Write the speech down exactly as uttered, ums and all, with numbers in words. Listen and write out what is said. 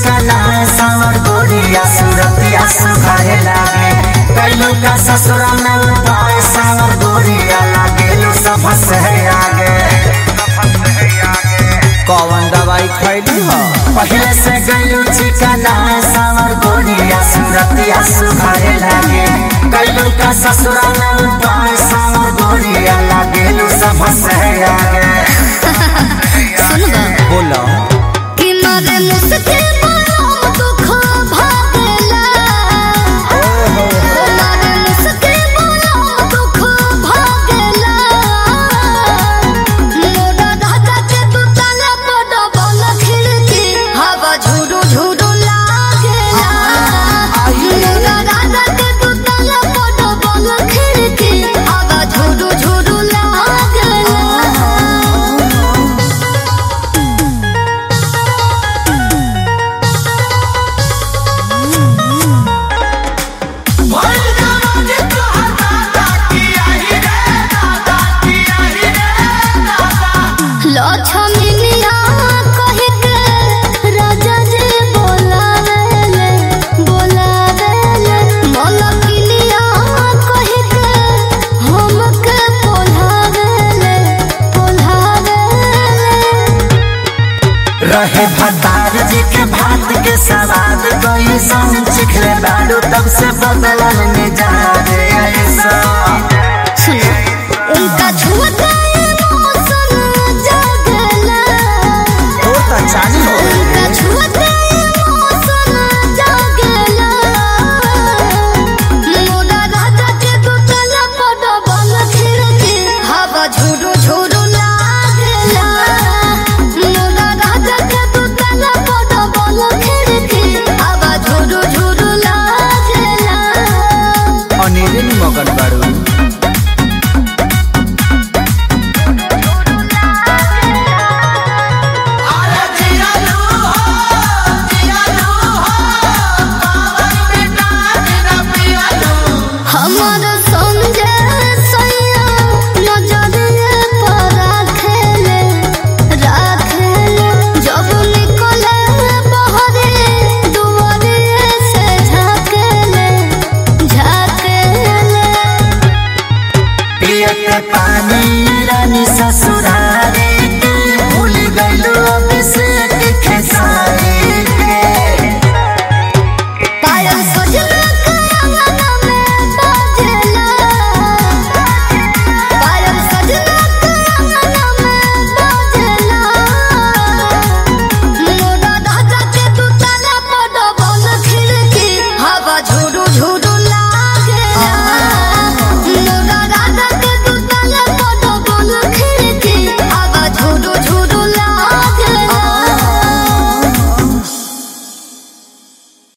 चिकना सावर गोरिया सूरतिया सुखाए लागे कैलू का ससुर में उपाय सावर गोरिया लागेलू सब से आगे। कौन दवाई खैली हो पहले से गैलू चिकना सावर गोरिया सूरतिया सुखाए लागे कैलू का ससुर में उपाय सावर गोरिया लागेलू सब से आगे। बोलो कि मारे मुझसे दुख भागला मारे मुझसे दुख भागला मोरा राजा के तू ताला बड़ा बल खिड़की हवा झुरु झुरु लागेला मोरा राजा के तू ताला बड़ा बल खिड़की हवा झुरु झुरु लागेला। लक्ष्मीनिया कहि के राजा जी बोलावेले बोलावेले मलकिनिया कहि के हमके पोल्हावेले पोल्हावेले। रहे भतार जी के भात के सवाद कोई संग चिखले बाड़ू तब से बदलन में जा रे ऐसा। सुनो उनका छुअते मौसम जागला वो तो चालू हो उनका छुअते मौसम जागला मोरा राजा के दुतला बड़ा बल खिड़की हवा झुरु झुरु लागला मोरा राजा के दुतला बड़ा बल खिड़की हवा झुरु झुरु लागला। अनेरे में मगन बाड़ू हमार संगे सैया नजरिए पर राखेले राखेले जब निकले बहरे दुआरिए से झाकेले झाकेले। पिया के पानी रानी ससुरा